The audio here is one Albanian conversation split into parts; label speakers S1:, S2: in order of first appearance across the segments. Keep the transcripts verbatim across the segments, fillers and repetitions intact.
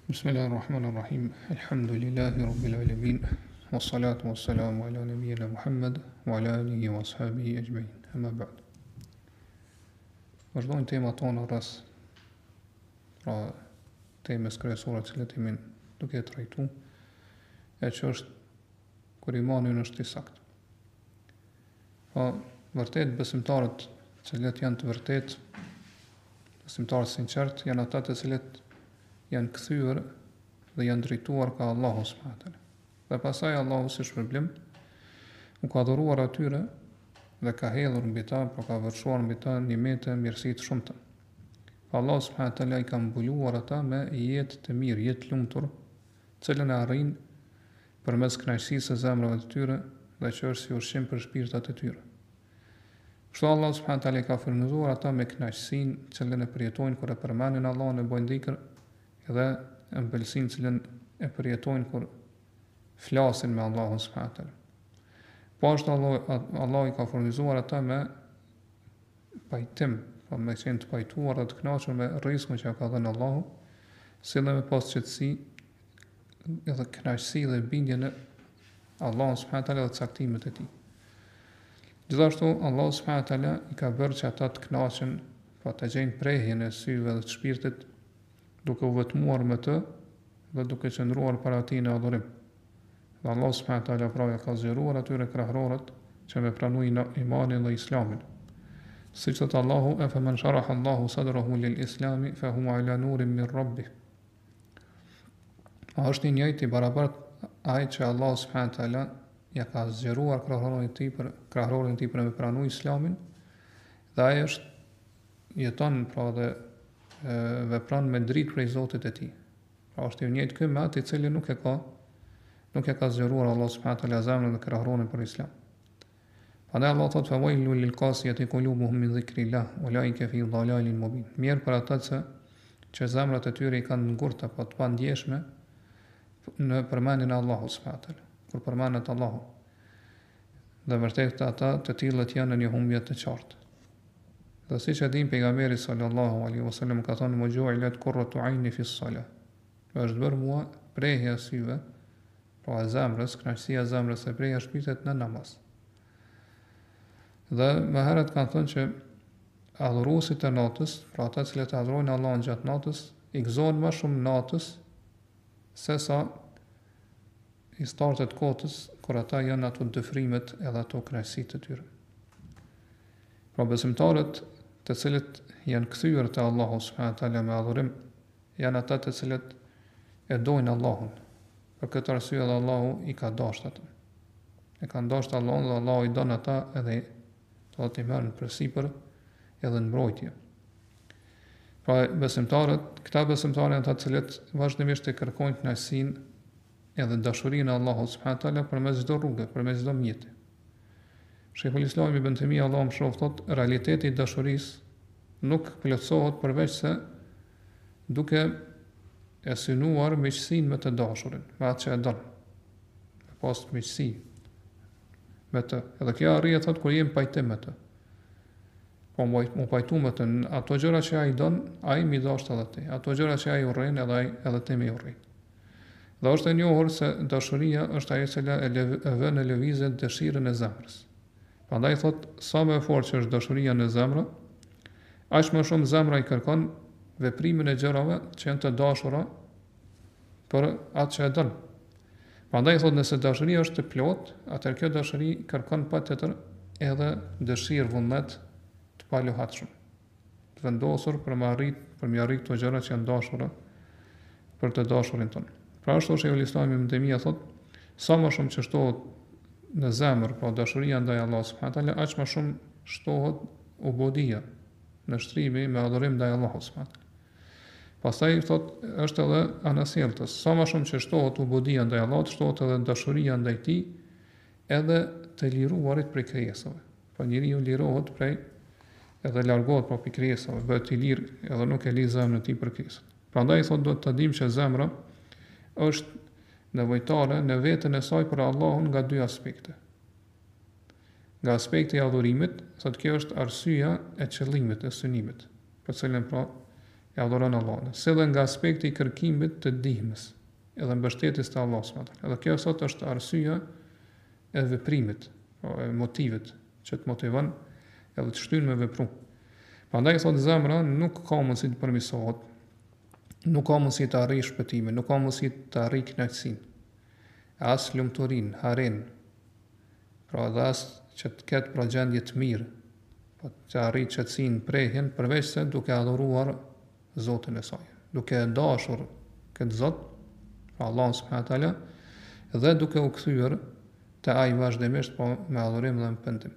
S1: Bismillahirrahmanirrahim. Alhamdulillahi rabbil alamin. Wassalatu wassalamu ala nabiyyina Muhammad wa ala alihi wa ashabihi ajma'in. Amma ba'd. Vazhdojmë tema tona rreth pra temës kryesore të cilët jemi duke trajtu, e që është kur imani është i saktë. Po vërtet besimtarët të cilët janë të vërtet, besimtarët sinqert janë ata të cilët janë kthyer dhe janë drejtuar ka Allahu subhanahu wa taala. Dhe pasaj Allahu si shpërblim u ka dhuruar atyre dhe ka hedhur mbi ta, po ka vërshruar mbi ta nimete, mirësi të shumta. Allahu subhanahu wa taala i ka mbuluar ata me jetë të mirë, jetë lumtur, cilën e arrin përmes kënaqësisë së zemrave të tyre dhe që është si ushqim për shpirtat e tyre. Kështu Allahu subhanahu wa taala i ka furnizuar ata me kënaqësinë cilën e përjetojnë kur e përmendin Allahun e bojnë dhikr, dhe ëmbëlsinë cilën e përjetojnë kur flasin me Allahun subhanahu wa taala. Po ashtu Allah, Allah i ka furnizuar ata me pajtim, po me qenë të pajtuar dhe të kënaqur me rrezikun që ka dhënë Allahu, si dhe me pas qetësi edhe kënaqësi dhe bindje në Allahun subhanahu wa taala dhe caktimet e tij. Gjithashtu Allah subhanahu wa taala i ka bërë që ata të kënaqen, po të gjejnë prehjen e syve dhe të shpirtit, duke u vetmuar me të dhe duke qëndruar para tij në adhurim. Dhe Allah subhanahu wa taala pra ka zgjeruar atyre krahërorët që me pranojnë imanin dhe islamin. Siç thot Allahu, e fa man sharaha Allahu sadrahu lil islami fa huwa ala nurin min rabbih. A është i njëjtë i barabartë ai që Allah subhanahu wa taala ja ka zgjeruar krahërorin e tij për krahërorin e tij për me pranuar islamin, dhe ai është jeton pra dhe vepron me dritë prej Zotit e tij. Pra është i njëjtë ky me atë i cili nuk e ka nuk e ka zgjeruar Allah subhanahu wa taala zemrën dhe krahërorin për islam. Prandaj Allah thot fa wailul lil qasiyati qulubuhum min dhikrillah ulaika fi dhalalin mubin. Mirë për ata që, që zemrat e tyre i kanë ngurtë apo të pandjeshme në përmendjen e Allahut subhanahu wa taala. Kur përmendet Allahu, dhe vërtet ata të tillët janë në një humbje të qartë. Dhe si që dim pejgamberi sallallahu alaihi wasallam ka thënë mujuilat qurratu ayni fi s-salah. Është bërë mua prehja e syve, pra e zemrës, kënaqësia e zemrës e prehja e shpirtit në namaz. Dhe më herët kanë thënë që adhuruesit e natës, pra ata që adhurojnë Allahun gjatë natës, i gëzohen më shumë natës se sa i startet kotës, kur ata janë ato dëfrimet edhe ato kënaqësitë të tyre. Pra besimtarët të cilët janë kthyer te Allahu subhanahu wa taala me adhurim, janë ata të cilët e dojnë Allahun. Për këtë arsye edhe Allahu i ka dashur ata. E kanë dashur Allahun dhe Allahu i don ata edhe do t'i merren përsipër edhe në mbrojtje. Pra besimtarët, këta besimtarë janë ata të cilët vazhdimisht e kërkojnë kënaqësinë edhe dashurinë e Allahut subhanahu wa taala përmes çdo rruge, përmes çdo mjeti. Sheikhul Islam ibn Taymija Allahu më shoft thot, realiteti i dashurisë nuk plotësohet përveç se duke e synuar miqësinë me të dashurin, me atë që e don. Pas miqësi me të. Edhe kjo arrihet thot kur jemi pajtim me të. Po mu pajtu me të ato gjëra që ai don, ai mi dashur edhe ti. Ato gjëra që ai urren, edhe ai edhe ti më urren. Dhe është e njohur se dashuria është ajo që e vën në lëvizje dëshirën e zemrës. Prandaj thot, sa më e fortë që është dashuria në zemrë, aq më shumë zemra i kërkon veprimin e gjërave që janë të dashura për atë që e don. Prandaj thot, nëse dashuria është e plotë, atëherë kjo dashuri kërkon patjetër edhe dëshirë vullnet të palohatshëm, të vendosur për më arrit, për më arrit këto gjëra që janë dashura për të dashurin tonë. Pra ashtu Sheikhul Islam ibn Taymija thot, sa më shumë që shtohet në zemër, pra dashuria ndaj Allahut subhanahu wa taala, aq më shumë shtohet ubudia, në shtrimi me adhurim ndaj Allahut subhanahu wa taala. Pastaj thot, është edhe anasjelltës, sa më shumë që shtohet ubudia ndaj Allahut, shtohet edhe dashuria ndaj tij, edhe të liruarit prej krijesave. Po njeriu lirohet prej edhe largohet prej krijesave, bëhet i lirë edhe nuk e lidh zemrën e tij për krijesat. Prandaj thot, do të dimë që zemra është nevojtare në veten e saj për Allahun nga dy aspekte. Nga aspekti i adhurimit, thot kjo është arsyeja e qëllimit, e synimit, për cilën pra e adhuron Allahun. Se dhe nga aspekti i kërkimit të ndihmës, edhe mbështetjes të Allahut subhanahu wa taala. Edhe kjo sot është arsyeja e veprimit, e motivit që të motivon edhe të shtyn me vepru. Prandaj sot zemra nuk ka mundësi të përmirësohet, nuk ka mundësi të arrijë shpëtimin, nuk ka mundësi të arrijë kënaqësinë, as lumturinë, harin, pra dhe as që të ketë pra gjendje të mirë, pa të arrijë qetësinë, prehjen, përveç se duke adhuruar Zotin e saj, duke dashur këtë Zot, pra Allah subhanahu wa taala, dhe duke u kthyer te ai vazhdimisht po me adhurim dhe me pendim.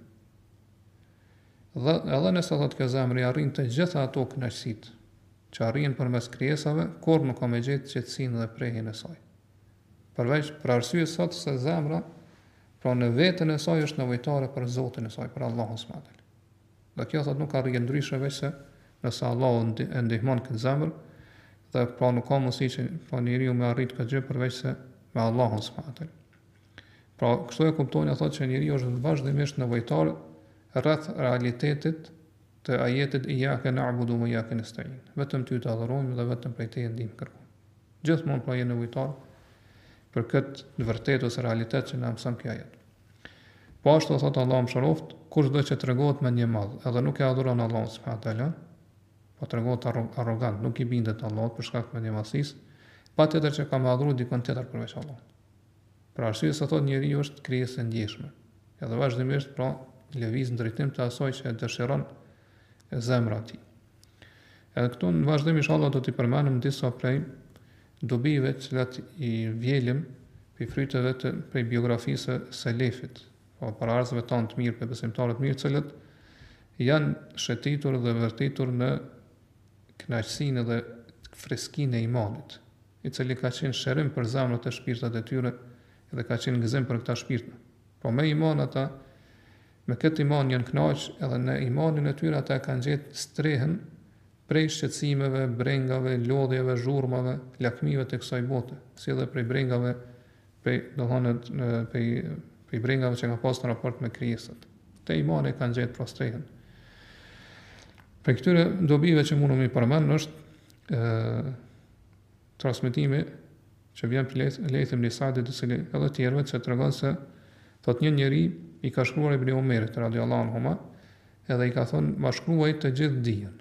S1: Dhe edhe nëse thot kjo zemër i arrin të gjitha ato kënaqësitë që arrin përmes krijesave, kur nuk ka me gjetë qetësinë dhe prehjen e saj. Përveç për arsye sot se zemra, pra në veten e saj është nevojtare për Zotin e saj, për Allahun subhanahu wa taala. Dhe kjo thot nuk arrin ndryshe veç se nëse Allahu e ndihmon këtë zemër, dhe pra nuk ka mundësi që pra njeriu me arrit këtë gjë përveç se me Allahun subhanahu wa taala. Pra kështu e kuptojnë thotë që njeriu është vazhdimisht nevojtar rreth realitetit të ajetit iyyaka na'budu wa iyyaka nasta'in. Vetëm ty të adhurojmë dhe vetëm prej teje ndihmë kërkojmë. Gjithmonë pra je nevojtar për këtë vërtetë ose realitet që na mëson ky ajet. Po ashtu thotë Allahu mëshiroft, kushdo që tregohet me një madh, edhe nuk e adhuron Allahun subhanahu wa taala, po tregohet arrogant, nuk i bindet Allahut për shkak të një madhësisë, patjetër që ka më adhuruar dikon tjetër përveç Allahut. Për arsye se thotë njeriu është krijesë e ndjeshme, edhe vazhdimisht pra lëviz në drejtim të asaj që e dëshiron zemra e tij. Edhe këtu në vazhdim inshallah do t'i përmendim disa prej dobive të cilat i vjelim për fryteve të prej biografisë së selefit, po paraardhësve tanë të mirë, për besimtarët mirë, të cilët janë shëtitur dhe vërtetur në kënaqësinë dhe freskinë e imanit, i cili ka qenë shërim për zemrat e shpirtat e tyre dhe ka qenë gëzim për këta shpirte. Po me iman ata, me këtë iman janë kënaqë, edhe në imanin e tyre ata kanë gjetë strehën prej shqetësimeve, brengave, lodhjeve, zhurmave, lakmive të kësaj bote, si edhe prej brengave, prej, do thonë, prej, prej brengave që ka pas në raport me krijesat. Te imani kanë gjetë pra strehën. Për këtyre dobive që mundu mi përmend është e, transmetimi që vjen për Lejthim Lisadit dhe cili edhe tjerëve që të regon se thot një njeri i ka shkruar Ibn Omerit radiallahu anhuma edhe i ka thonë ma shkruaj të gjithë dijen.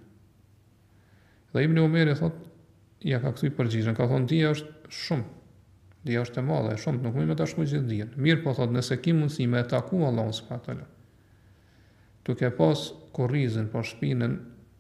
S1: Dhe Ibn Omeri thot ja ka kthy përgjigjen, ka thonë dija është shumë, dija është e madhe, shumë, nuk mund të shkruaj gjithë dijen. Mirë po thot nëse ki mundësi me taku Allahun subhanahu wa taala, duke pas korrizën për shpinën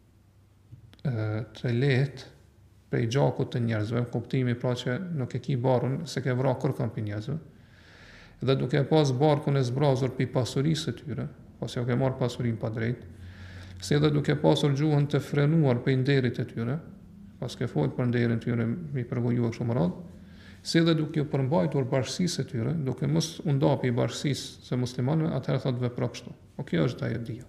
S1: të lehtë prej gjakut të njerëzve, kuptimi pra që nuk e ki barun se ke vra kërkën për njerëzve, dhe duke pas barkun e zbrazur për pasurisë të tyre, pas jo ke marrë pasurin pa drejt, se edhe duke pasur gjuhën të frenuar për nderit të tyre, pas ke folë për nderin të tyre mi përgoju e kështu më radhë, se edhe duke përmbajtur bashkësisë të tyre, duke mos undapi i bashkësisë së muslimanëve, atëherë thot vepro kështu. O kjo është ajo dia.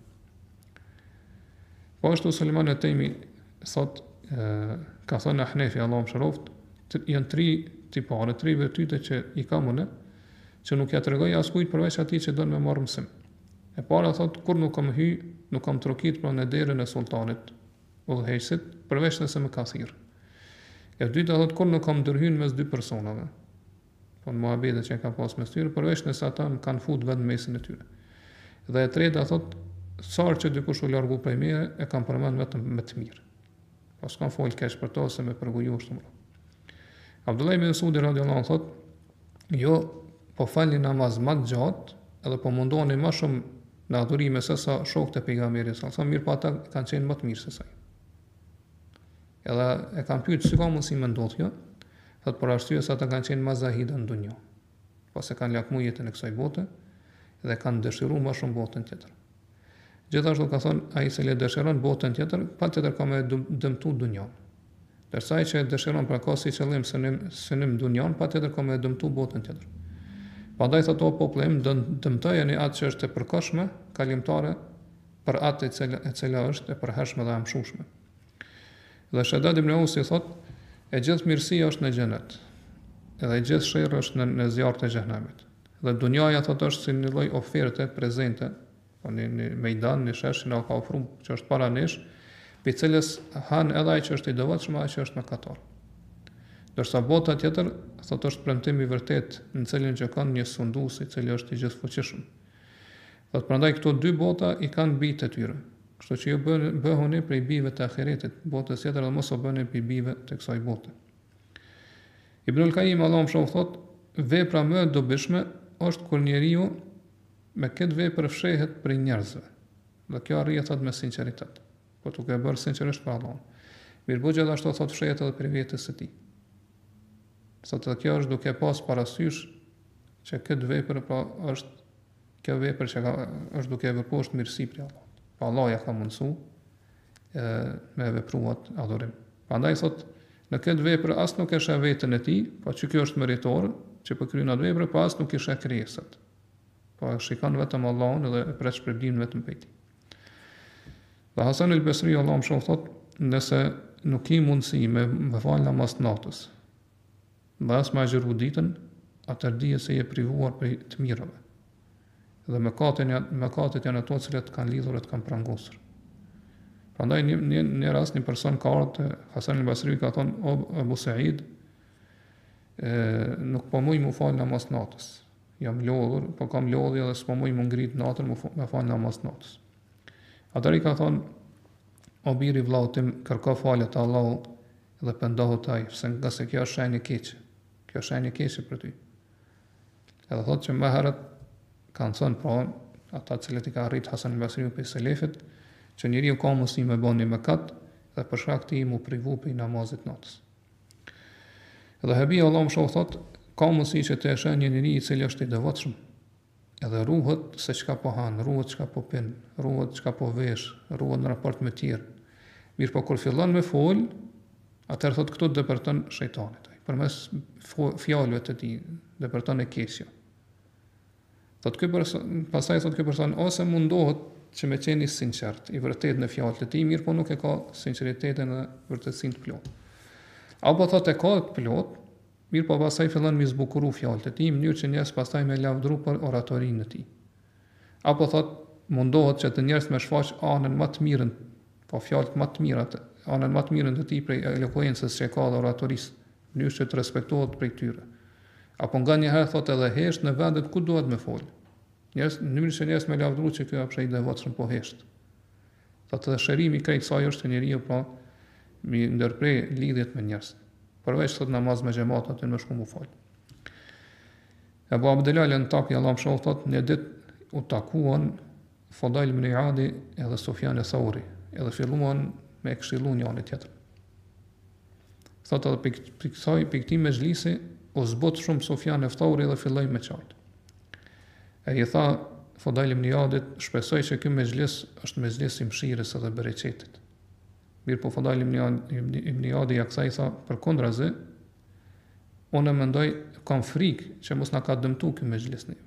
S1: Po ashtu Sulejman e Tejmi thot, e, ka thënë Ahnefi Allahu mëshiroft, janë tri tipare, tri virtyte që i ka mëne, që nuk ja tregoj askujt përveç atij që don me marrë mësim. E para thot, kur nuk kam hy, nuk kam trokit pra në derën e sultanit, udhëheqësit, përveç nëse më ka thirrë. E dyta thot, kur nuk kam ndërhyrë mes dy personave, po në muhabetet që ka pas mes tyre, përveç nëse ata më kanë fut vetë mesin e tyre. Dhe e treta thot, sarë që dikush u largu prej meje, e kam përmend vetëm me të mirë. Po s'kam folë keq për to se me përgoju është të mëra. Abdullah ibn Mesudi radiallahu anhu thot, jo, po falni namaz më të gjatë, edhe po mundoni më shumë në adhurime se sa shokët e pejgamberit sa sa mirë pa ata kanë qenë më të mirë se sa. Edhe e kanë pyetur si ka mundësi më ndodh kjo? Thot për arsye se ata kanë qenë më zahida në dunjë. Pas e kanë lakmuar jetën e kësaj bote dhe kanë dëshiruar më shumë botën tjetër. Gjithashtu ka thonë ai i cili dëshiron botën tjetër, patjetër ka më dëmtu dunjën. Ndërsa ai që dëshiron pra ka si qëllim synim synim dunjën, patjetër ka më dëmtu botën tjetër. Prandaj thotë o popull, dëmtojeni atë që është e përkohshme, kalimtare, për atë e cila, e cila është e përhershme dhe e mshushme. Dhe Shaddad ibn Ausi thotë, e gjithë mirësia është në xhenet, edhe e gjithë sherrri është në, në zjarrt e xhenemit. Dhe dunjaja thotë është si një lloj oferte prezente, po në një mejdan, në shesh që na ka ofruar që është para nesh, për cilës han edhe ai që është i devotshëm, ai që është mëkatar. Dorsa bota tjetër, thotë është premtim i vërtet në cilin që kanë një sundues i cili është i gjithfuqishëm. Thotë prandaj këto dy bota i kanë bijtë e tyre. Kështu që ju bëhuni prej bijve të ahiretit, botës tjetër dhe mos u bëni prej bijve të kësaj bote. Ibnul Qayyim Allahu më shoh thotë, vepra më e dobishme është kur njeriu me këtë vepër fshehet prej njerëzve. Dhe kjo arrihet thot me sinqeritet. Po duke bërë sinqerisht për Allahun. Mirë, gjithashtu thot fshehet edhe për vetes së tij. Sot kjo është duke pas parasysh që këtë vepër pra është kjo vepër që ka, është duke vepruar është mirësi për Allah. Pa Allah ja ka mundsu e, me vepruat adhurim. Prandaj thot në këtë vepër as nuk e sheh veten e tij, po që kjo është meritor, që po kryen atë vepër, po as nuk i sheh krijesat. Po shikon vetëm Allahun dhe e pret shpërblimin vetëm prej tij. Dhe Hasan el-Basri Allahu më shoh thot, nëse nuk i mundësi me, me fal namaz natës, dhe as me agjëru ditën, atër dije se je privuar prej të mirave. Dhe mëkatet janë ato cilat kanë lidhur e të kanë prangosur. Prandaj një, një, një rast një person ka ardhur te Hasan el-Basri ka thonë, o Abu Said, e, nuk po muj mu fal namaz natës. Jam lodhur, po kam lodhje dhe s'po muj mu ngrit natën mu me fal namaz natës. Atër i ka thonë, o biri vllau tim, kërko falet Allahu dhe pendohu taj, se nga se kjo është shenjë keqe. Kjo është shenjë keqe për ty. Edhe thotë që më herët kanë thënë pra, ata cilët i ka arrit Hasan el-Basriu për selefit, që njeriu ka mundësi me bën një mëkat dhe për shkak të tij mu privu për namazit natës. Edhe Habib Allahu më shoh thotë, ka mundësi që të shë një njeri i cili është i devotshëm, edhe ruhet se çka po han, ruhet çka po pin, ruhet çka po vesh, ruhet në raport me tjerë. Mirë po kur fillon me fol, atëherë thotë këtu depërton shejtanit. Përmes fjalëve të tij depërton e keqja. Thotë ky person, pastaj thotë ky person ose mundohet që me qenë i sinqert, i vërtet në fjalët e tij, mirë po nuk e ka sinqeritetin dhe vërtetësinë të plotë. Apo thotë e ka të plotë, mirë po pastaj fillon me zbukuru fjalët e tij në mënyrë që njerëz pastaj me lavdëru për oratorinë e tij. Apo thotë mundohet që të njerëz me shfaq anën më të mirën, po fjalët më të mira, anën më të mirën të tij prej elokvencës që ka dhe oratorisë, në mënyrë që të respektohet prej tyre. Apo nganjëherë thotë edhe hesht në vendet ku duhet me fol. Njerëz në mënyrë që njerëz me lavdëru që ky apo i devotshëm po hesht. Thotë edhe shërimi krejt saj është që njeriu po mi ndërprej lidhjet me njerëz. Përveç thotë namaz me xhamat aty më shku mu fal. Abu Abdullah al-Antaki Allahu më shoh thotë një ditë u takuan Fudail ibn Iyadi edhe Sufjan al-Thauri, edhe filluan me këshillu njëri tjetrin. Thotë edhe për kësaj për këtij mezhlisi u zbot shumë Sufjan al-Thauri dhe filloi me çajt. E i tha Fudail ibn Iyadit, shpresoj që ky mezhlis është mezhlis i mëshirës edhe bereqetit. Mirë po Fudail ibn Iyadi ja kësaj tha përkundrazi, unë mendoj kam frikë që mos na ka dëmtu ky mezhlis neve.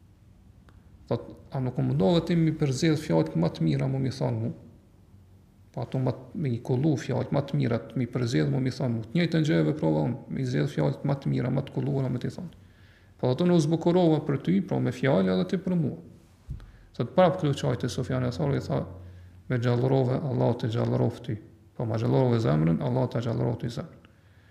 S1: Thotë, a nuk u mundove ti mi përzjedh fjalët më të mira, mu mi thonë mu, po ato më me i kollu fjalët më të mira, mi përzjedh mu mi thonë mu, të njëjtën gjë e veprova unë, mi zgjedh fjalët më të mira, më të kolluara më t'i thonë. Po ato nuk zbukurova për ty, pra me fjalë edhe ti për mua. Thotë prap këtu çajti Sufjan al-Thauri tha, me gjallërove, Allah të gjallërov ty. Po ma gjallërove zemrën, Allah të gjallërov ty zemrën.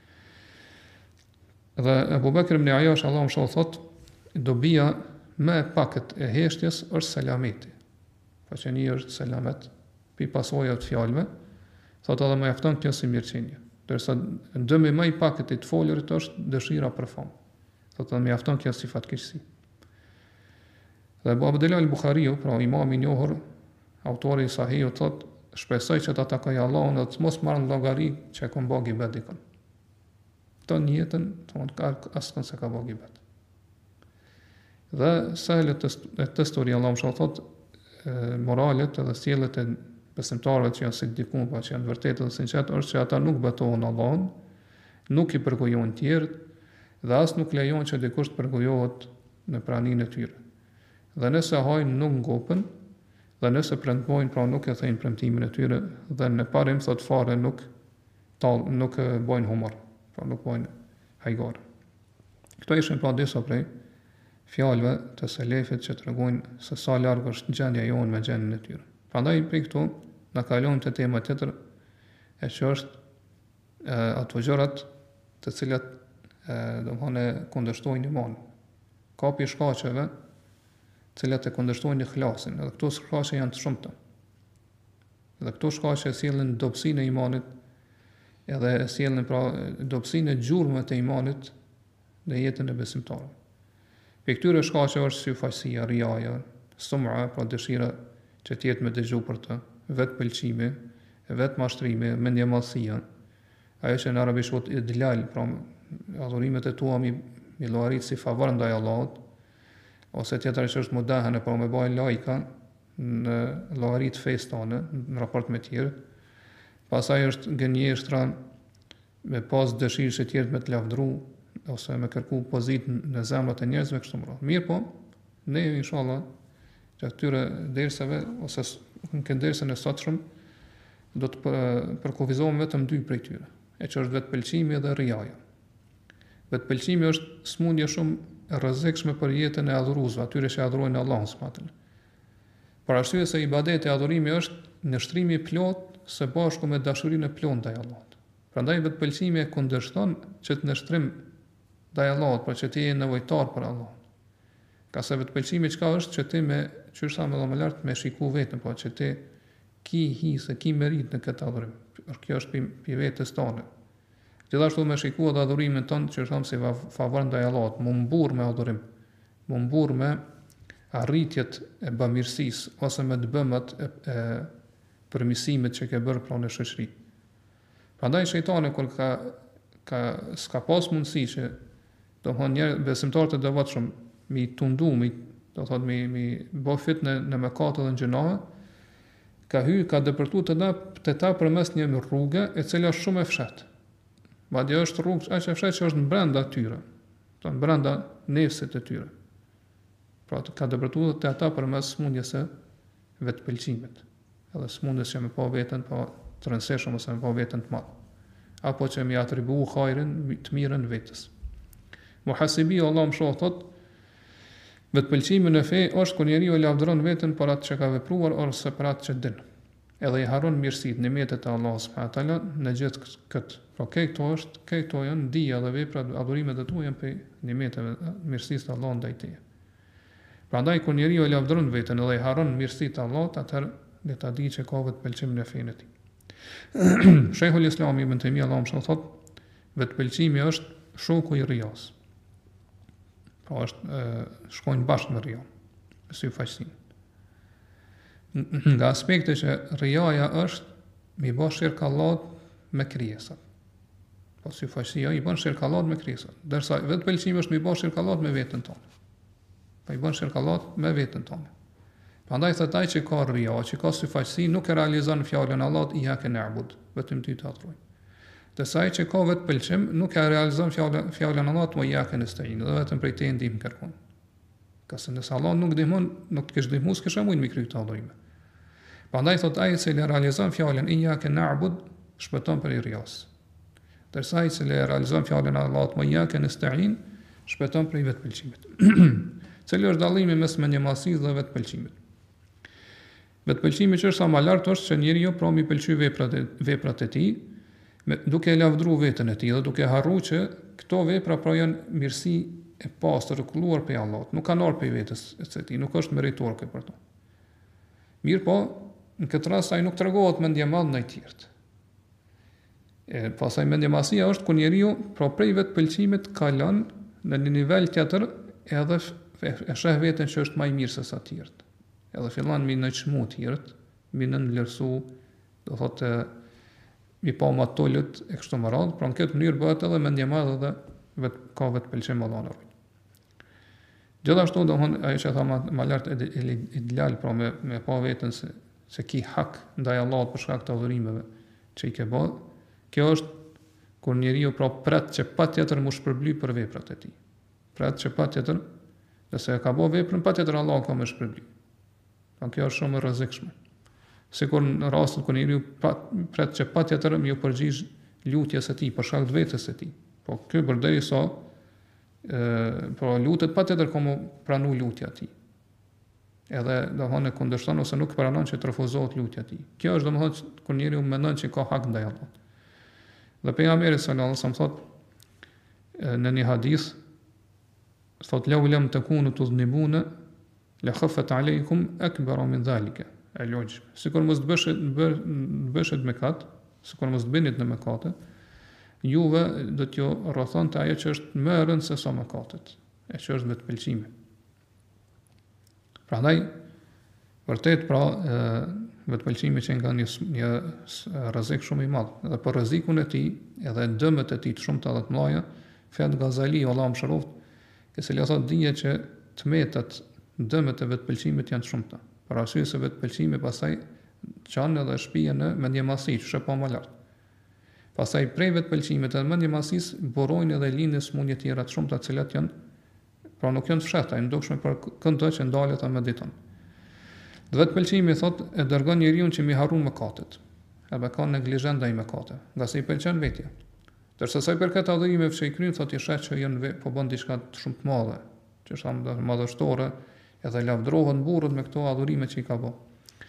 S1: Dhe Abu Bekr ibn Ayyash, Allah më shoh thotë, dobia më e pakët e heshtjes është selameti. Po që një është selamet, pi pasojë të fjalëve, thotë edhe më jafton kjo si mirëqenie. Derisa dëmi më i pakët i të folurit është dëshira për famë. Thotë edhe më jafton kjo si fatkeqësi. Dhe Abu Abdullah al-Bukhariu, pra imam i njohur, autori i Sahihut, thotë, shpresoj që ta takoj Allahun dhe të mos marrë në llogari që e kam bë gibet dikon. Të njëjtën, thonë ka askën se ka bë gibet. Dhe sahlet të testori Allah më shoh thotë, moralet edhe sjelljet e besimtarëve që janë sidikun, pa që janë vërtetë dhe sinqert, është që ata nuk betohen Allahun, nuk i përgojojnë tjerët dhe as nuk lejojnë që dikush të përgojohet në praninë e tyre. Dhe nëse hajnë nuk ngopen, dhe nëse premtojnë, pra nuk e thënë premtimin e tyre, dhe në parim thot fare nuk tall, nuk bojnë humor, pra nuk bojnë hajgar. Këto ishin pra disa prej fjalëve të selefit që tregojnë se sa larg është gjendja jonë me gjendjen e tyre. Prandaj prej këtu na kalojmë te tema tjetër e që është ato gjërat të cilat do të thonë kundërshtojnë imanin. Ka pi shkaqeve të cilat e kundërshtojnë ikhlasin, edhe këto shkaqe janë të shumta. Edhe këto shkaqe sjellin dobësinë e imanit, edhe sjellin pra dobësinë e gjurmëve të imanit në jetën e besimtarit. Për këtyre shkaqeve është syfaqësia, riaja, sum'a, pra dëshira që të jetë me dëgju për të, vetë pëlqimi, vetë mashtrimi, mendjemallësia, ajo që në arabisht quhet idlal, pra adhurimet e tua mi, mi llogarit si favor ndaj Allahut, ose tjetër që është mudahane, pra me bëj lajka në llogarit fesë tonë, në raport me tjerë. Pastaj është gënjeshtra me pas dëshirë që tjerë me të lavdru, ose me kërku pozitë në zemrat e njerëzve kështu më radhë. Mirë po, ne inshallah që këtyre dersave ose në këtë dersën e sotshëm do të përkufizohem vetëm dy prej tyre, e që është vetë pëlqimi dhe riaja. Vetë pëlqimi është smundje shumë e rrezikshme për jetën e adhuruesve, atyre që adhurojnë Allahun subhanallahu. Për arsye se ibadeti e adhurimi është nështrimi i plot së bashku me dashurinë e plotë ndaj Allahut. Prandaj vetë pëlqimi e kundërshton që të nështrim ndaj Allahut, për që ti je nevojtar për Allahun. Ka se vetë pëlqimi çka është që ti me qyrsa me më lart me shiku vetën, po që ti ki hisë, ki merit në këtë adhurim. Kjo është pi vetës tonë. Gjithashtu me shiku edhe adhurimin tonë që është si favor ndaj Allahut, më mburr me adhurim, më mburr me arritjet e bamirësisë ose me të bëmat e, e përmirësimit që ke bërë pra në shoqëri. Prandaj shejtani kur ka ka s'ka pas mundësi që do të thonë njerëz besimtarët e devotshëm mi tundu, mi do thotë mi mi bë fitnë në mëkat dhe në gjinohe, ka hyrë, ka depërtuar të ta të ta përmes një rruge e cila është shumë e fshehtë. Madje është rrugë aq e fshehtë që është brenda tyre, do të brenda nefsit të tyre. Pra ka depërtuar të ata përmes smundjes së vetpëlqimit, edhe smundjes që me pa veten pa të rëndësishëm ose me pa veten të madh, apo që mi atribu hajrin të mirën vetës. Muhasibi Allah më shoh thot, vetpëlqimi në fe është kur njeriu e lavdëron veten për atë që ka vepruar ose për atë që din. Edhe i haron mirësitë në mjetet e Allahut subhanahu teala në gjithë këtë. Pra këto është, këto janë dija dhe veprat, adhurimet e tua janë për nimeteve mirësisë të Allahut ndaj teje. Prandaj kur njeriu e lavdëron veten edhe i haron mirësitë të Allahut, atëherë le ta di që ka vetpëlqim në fenë e tij. Shejkhul Islam Ibn Taymija Allahu më thot, vetpëlqimi është shoku i rias. Pra është e, shkojnë bashkë me rian, si faqësinë. Nga aspekte që riaja është mi bë shirk Allahut me krijesat. Po si faqësia i bën shirk Allahut me krijesat, ndërsa vetpëlqimi është mi bë shirk Allahut me veten tonë. Po i bën shirk Allahut me veten tonë. Prandaj thot ai që ka ria, që ka syfaqësi, nuk e realizon fjalën Allahut iyyake na'bud, vetëm ty të adhuroj. Dërsa ai që ka vetpëlqim, nuk e realizon fjalën fjalën Allahut wa iyyake nasta'in, dhe vetëm prej te ndihmë kërkon. Ka se nëse Allah nuk ndihmon, nuk të kesh ndihmuar, s'kesh mundë mi kry këto adhurime. Prandaj thot ai që realizon fjalën iyyake na'bud, shpëton prej rias. Dërsa ai që realizon fjalën Allahut wa iyyake nasta'in, shpëton prej vetpëlqimit. Cili është dallimi mes mendjemallësisë dhe vetpëlqimit? Vetpëlqimi që është sa më lart është që njeriu pra mi pëlqy veprat e veprat e tij, me, duke lavdruar veten e tij dhe duke harruar që këto vepra pra janë mirësi e pastër, rrekulluar prej Allahut, nuk kanë ardhur prej vetes së tij, nuk është meritor kë për to. Mirë po, në këtë rast ai nuk tregohet mendjemall ndaj tjerët. E pastaj mendjemallësia është kur njeriu pra prej vetpëlqimit kalon në një nivel tjetër edhe e sheh veten që është më i mirë se sa të tjerët. Edhe fillon mi në çmu të tjerët, mi në vlerësu, do thotë mi pa ma tollët e kështu me radhë, pra në këtë mënyrë bëhet edhe mendjemall dhe vet ka vetpëlqim Allahu. Gjithashtu do thonë ajo që tha më lart e idlal, pra me me pa veten se se ki hak ndaj Allahut për shkak të adhurimeve që i ke bërë. Kjo është kur njeriu pra pret që patjetër mu shpërbly për veprat e tij. Pret që patjetër, nëse e ka bërë veprën, patjetër Allahu ka më shpërbly. Pra kjo është shumë e rrezikshme. Sikur në rastin kur njeriu pret që patjetër më u përgjigj lutjes së tij për shkak të vetes së tij. Po ky përderisa ë po lutet patjetër komo pranu lutja e tij. edhe domthonë e kundërshton ose nuk pranon që të refuzohet lutja e tij. Kjo është domthonë kur njeriu mendon që ka hak ndaj Allahut. Dhe pejgamberi sallallahu alajhi wasallam thotë në një hadith, thotë law lam takunu tudhnibuna la khaffat alaykum akbar min zalika. Al-ujb. Sikur mos të bëshet bëshet mëkat, sikur mos të bënit në mëkate, juve do t'ju rrothonte ajo që është më e rëndë se sa mëkatet, e që është vetpëlqimi. Prandaj vërtet pra vetpëlqimi që nga një, një rrezik shumë i madh, edhe për rrezikun e tij, edhe dëmet e tij të shumta dhe të mëdha, Fiat Gazali, Allahu mëshiroft, i cili thotë dije që tmetat, dëmet e vetpëlqimit janë të shumta. Për arsye se vetpëlqimi pastaj çon edhe shpijen në mendjemasi, që po më lart. Pastaj prej vetpëlqimit edhe mendjemasisë burojnë edhe lindin smundje tjera të shumta, të cilat janë, pra nuk janë të fshehta, janë ndokshme për këndo që ndalet ta mediton. Dhe vetpëlqimi thotë e dërgon njeriu që mi harron mëkatet, apo ka neglizhencë ndaj mëkateve, nga se i pëlqen vetja. Dërsa sa i përket adhurimeve që i kryen, thotë i sheh që janë po bën diçka shumë të madhe, që është madhështore, edhe lavdrohen burrët me këto adhurime që i ka bë.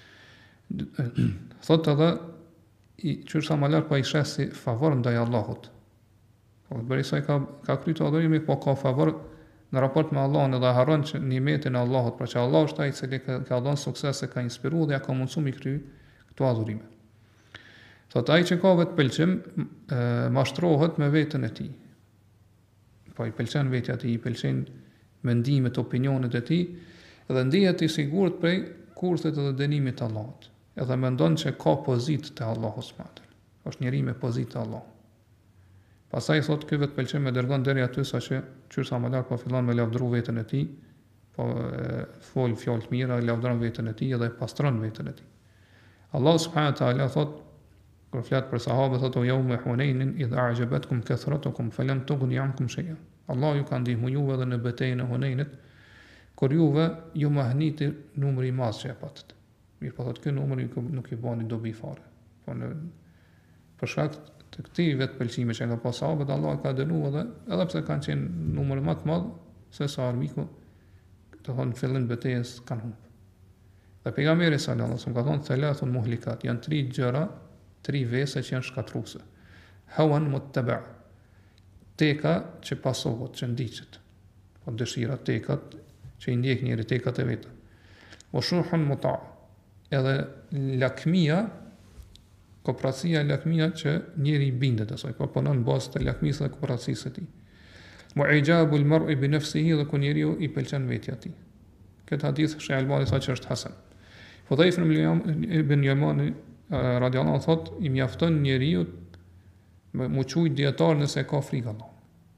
S1: Thotë edhe i qysh sa më lart po i sheh si favor ndaj Allahut. Po bëri sa i ka ka kryer adhurime, po ka favor në raport me Allahun edhe harron që nimetin e Allahut, pra që Allah është ai i cili ka, ka dhënë sukses e ka inspiruar dhe ja ka mundsuar mi kry këto adhurime. Thotë ai që ka vetpëlqim mashtrohet me veten e tij. Po i pëlqen vetja e tij, i pëlqen mendimet, opinionet e tij, dhe ndihet i sigurt prej kurthit edhe dënimit të Allahut. Edhe mendon që ka pozitë te Allahu subhanahu. Është njeri me pozitë te Allahu. Pastaj thotë ky vetpëlqim e dërgon deri aty sa që qysh sa më lart po fillon me lavdëru veten e tij, po e, fol fjalë të mira, lavdëron veten e tij dhe pastron veten e tij. Allah subhanahu wa taala thotë kur flet për sahabët, thotë yawma hunainin idh a'jabatkum kathratukum falam tughni ankum shay'a. Allah ju ka ndihmu juve dhe në betejën e Hunenit, kur juve ju mahniti numri i madh që e patët. Mirë po thotë ky numër nuk i bani dobi fare. Po në për shkak të këtij vetpëlqimi që nga pas sahabët, Allah ka dënuar edhe edhe pse kanë qenë numër më të madh se sa armiku, të thonë fillim betejës kanë humbur. Dhe pejgamberi sallallahu alajhi wasallam ka thonë thalathun muhlikat, janë tri gjëra, tri vese që janë shkatruese. Hawan muttaba', teka që pasohet, që ndiqet. Po dëshira tekat që i ndjek njëri tekat e veta. O shuhun muta', edhe lakmia, kooperacia e lakmia që njëri i bindet asaj, po punon bazë të lakmisë dhe kooperacisë së tij. Mu'ijabu al-mar'i bi nafsihi, dhe ku njeriu i pëlqen vetja e tij. Këtë hadith Sheikh Albani thotë që është hasan. Hudhaifah ibn Yaman radhiyallahu anhu thotë i mjafton njeriu mu quj dietar nëse ka frikë Allah.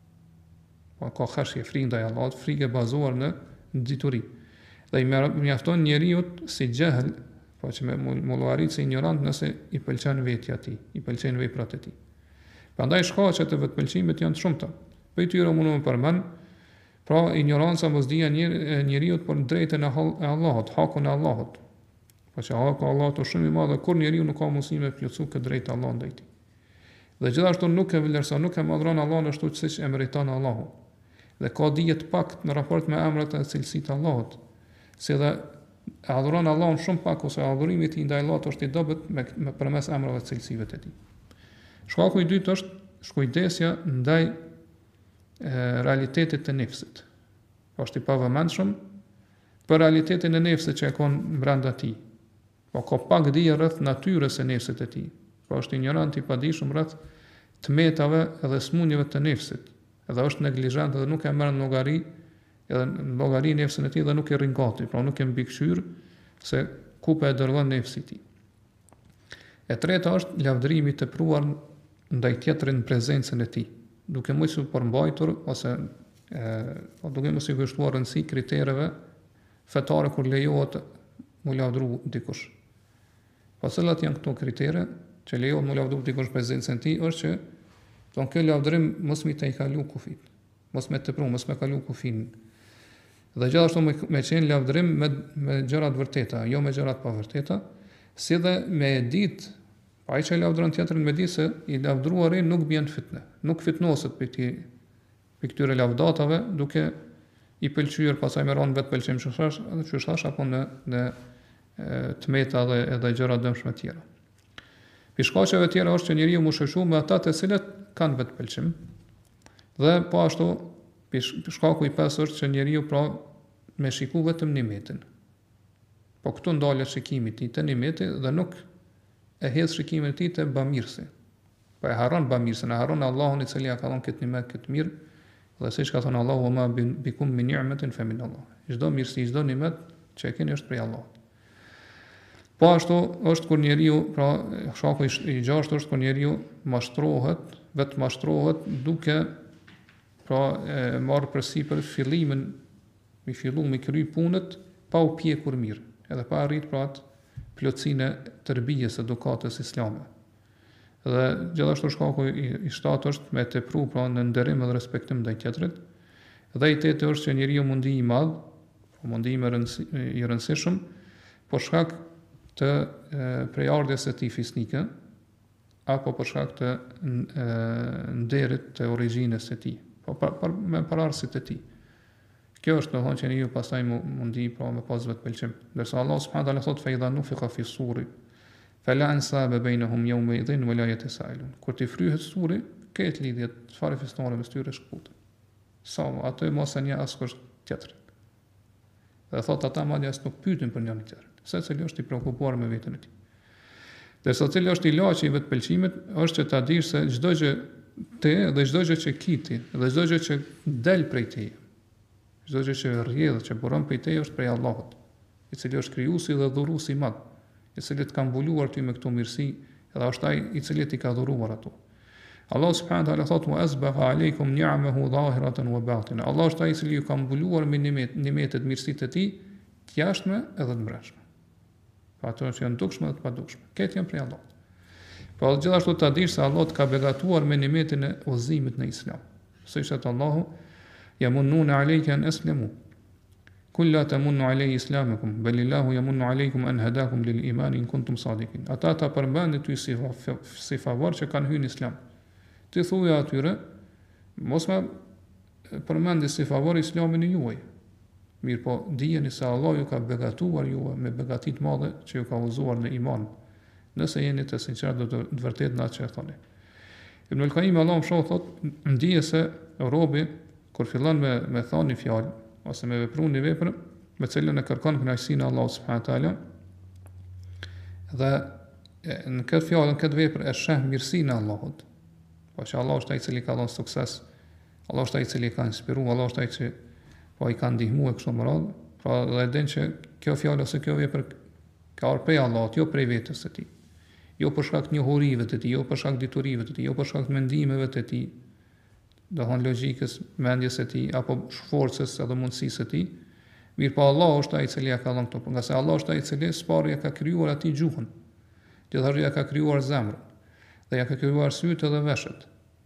S1: Po ka khashje frikë ndaj Allahut, frikë e bazuar në dituri. Dhe i mjafton njeriu si xehel, po që me mulluarit se ignorant nëse i pëlqen vetja e tij, i pëlqen veprat e tij. Prandaj shkaqet e vetpëlqimit janë të shumta. Për tyre mundu më përmend, pra ignoranca mosdia e njeriu për drejtën e Allahut, hakun e Allahut. Po që haku e Allahut është shumë i madh, kur njeriu nuk ka mundësi me plotësu këtë drejtë të Allahut ndaj tij. Dhe gjithashtu nuk e vlerëson, nuk e madhron Allahun ashtu siç e meriton Allahu. Dhe ka dije të paktë në raport me emrat e cilësitë të Allahut. Si dhe e adhuron Allahun shumë pak, ose adhurimi i tij ndaj Allahut është i dobët me, me përmes emrave të cilësive të tij. Shkaku i dytë është shkujdesja ndaj e, realitetit të nefsit. Është i pavëmendshëm për realitetin e nefsit që e ka brenda tij. Po ka pak dije rreth natyrës së nefsit të tij. Po është ignorant i padijshëm rreth tmetave edhe smundjeve të nefsit. Edhe është neglizhent dhe nuk e merr në llogari, edhe në llogari nefsin e tij dhe nuk e rrin gati, pra nuk e mbikëqyr se ku po e dërgon nefsi i tij. E treta është lavdërimi i tepruar ndaj tjetrit në prezencën e tij, duke mos u përmbajtur ose e duke mos i kushtuar rëndësi kritereve fetare kur lejohet mu lavdëru dikush. Po cilat janë këto kritere që lejohet mu lavdëru dikush prezencën e tij, është që don kjo lavdërim mos mi të i kalu kufit, mos me tepru, mos me kalu kufin. Dhe gjithashtu me, me qenë lavdërim me, me gjërat vërteta, jo me gjërat pa vërteta, si dhe me ditë, pa i që lavdëron tjetërin me ditë se i lavdëruari nuk bjen fitne, nuk fitnoset për, këti, për këtyre lavdatave, duke i pëlqyer, pastaj më ron vetë pëlqim çështash, edhe çështash apo në në tmeta dhe edhe gjëra dëmshme tjera. Pi shkaqeve tjera është që njeriu mu shoqëru me ata të cilët kanë vetë pëlqim. Dhe po ashtu pi shkaku i pesë është që njeriu pra me shiku vetëm nimetin. Po këtu ndalet shikimi i tij te nimeti dhe nuk e hedh shikimin e tij te bamirësi. Po e harron bamirësin, e harron Allahun i cili ja ka dhënë këtë nimet këtë mirë, dhe siç ka thënë Allahu ma bikum min ni'matin fa min Allah. Çdo mirësi, çdo nimet që e keni është prej Allahut. Po ashtu është kur njeriu, pra shaku i gjashtë është kur njeriu mashtrohet, vetë mashtrohet duke pra e marrë përsipër fillimin, mi fillu mi kry punët pa u pjekur mirë, edhe pa arrit pra atë plotësinë e tërbijes edukatës islame. Dhe gjithashtu shkaku i, i shtatë është me tepru pra në nderim dhe respektim ndaj tjetrit. Dhe i tetë është që njeriu mundi i madh, mundi i rëndësi, i rëndësishëm, por shkak të prejardhjes së tij fisnike apo për shkak të e, nderit të origjinës së tij, po par, par, me pararësit e tij. Kjo është me thonë që njeriu pastaj mundi pra me pas vetë pëlqim. Ndërsa Allah subhanahu wa taala thot fa idha nufiqa fi suri fala ansabe bainahum yawma idhin wala yatasaalun. Kur ti fryhet suri, këtë lidhje çfarë festore me styre shkputën. Sa ato mos e një askush tjetër. Dhe thot ata madje as nuk pyetin për njëri tjetrin. Se cili është i preokupuar me veten e tij. Derisa cili është ilaçi i vetë pëlqimit, është që ta dish se çdo gjë te dhe çdo gjë që kiti dhe çdo gjë që del prej teje, çdo gjë që rrjedh, që buron prej teje është prej Allahut, i cili është krijuesi dhe dhuruesi i madh, i cili të ka mbuluar ty me këto mirësi, edhe është ai i cili t'i ka dhuruar ato. Allah subhanahu wa taala thotë wa asbagha alaykum ni'amahu zahiratan wa batina. Allah është ai i cili ju ka mbuluar me nimet, nimetet mirësitë e tij, të jashtme edhe të brendshme. Pa ato që janë dukshme dhe të padukshme. Këtë janë prej Allahut. Po gjithashtu ta dish se Allah të ka begatuar me nimetin e udhëzimit në Islam. Siç thot Allahu, yamununa alayka an aslamu. Kull la tamunnu alayhi islamakum, bal illahu yamunnu alaykum an hadakum lil iman in kuntum sadiqin. Ata ta përmendin ty si si favor që kanë hyrë në Islam. Ti thuaj atyre, mos ma përmendi si favor Islamin e juaj. Mirë po, dijeni se Allah ju ka begatuar ju me begatit madhe që ju ka udhëzuar në iman, nëse jeni të sinqert dhe të vërtet në atë që e thoni. Ibn al-Qayyim Allah më shoh thot, ndije se robi, kur fillon me, me thani fjalë, ose me vepru një vepër, me cilën e kërkon kënaqësinë e Allahut subhanahu wa taala, dhe në këtë fjalë, në këtë vepër e sheh mirësinë e Allahut. Po që Allah është ai i cili ka dhënë sukses, Allah është ai i cili ka inspiruar, Allah është ai që po i ka ndihmuar kështu më radh, pra dhe din që kjo fjalë ose kjo vepër ka ardhur prej Allahut, jo prej vetes së tij. Jo për shkak të njohurive të tij, jo për shkak të diturive të tij, jo për shkak të mendimeve të tij, do thonë logjikës, mendjes së tij apo forcës apo mundësisë së tij. Mirë po Allah është ai i cili ja ka dhënë këto, nga se Allah është ai i cili sparë ja ka krijuar atij gjuhën. Gjithashtu ja ka krijuar zemrën dhe ja ka krijuar sytë dhe veshët.